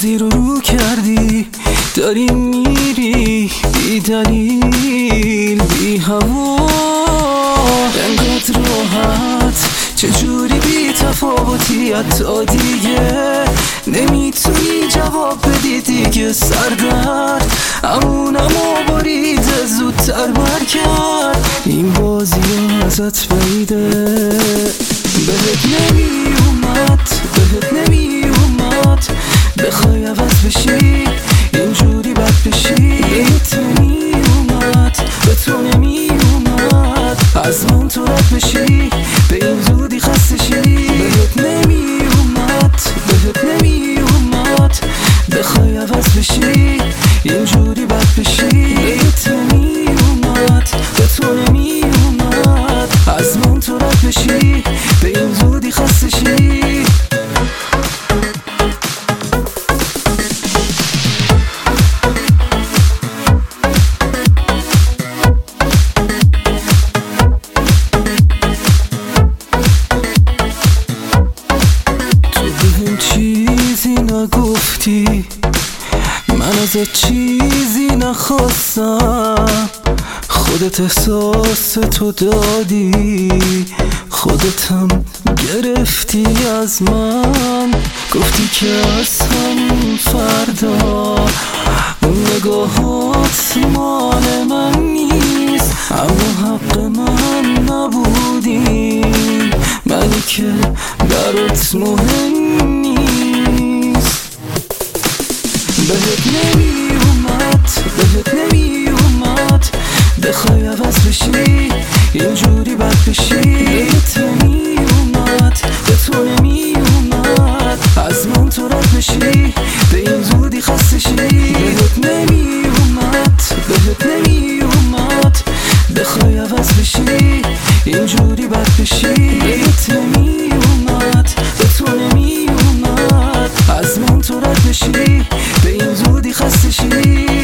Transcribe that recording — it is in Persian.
بازی رو کردی، داری میری بی دلیل بی هوا، انقدر راحت چجوری بی تفاوتی، حتی دیگه نمیتونی جواب بدی دیگه. سردرد امونمو باریده زودتر برکرد، این بازی ازت بعیده. بهت نمی اومد بخوای عوض بشی، اینجوری بد بشی. بهت نمی اومد، به تو نمی اومد از من تو رد بشی، به این زودی خسته شی. بهت نمی اومد بخوای عوض بشی، اینجوری بد بشی. بهت نمی اومد، به تو نمی اومد از من تو رد بشی، به این زودی خسته شی. چیزی نگفتی، من ازت چیزی نخواستم، خودت احساس تو دادی، خودتم گرفتی از من. گفتی که از همون فردا اون نگاهات مال من نیست، اما حق من نبودی، منی که برات مهم نیست. بهت نمی اومد بخوای عوض بشی، اینجوری بد بشی. بهت نمی اومد، به تو نمی اومد از من تو رد بشی، به این زودی خسته شی. بهت نمی اومد بخوای عوض بشی، اینجوری بد بشی. بهت نمی اومد، به تو نمی اومد از من تو رد بشی، به این زودی خسته شی.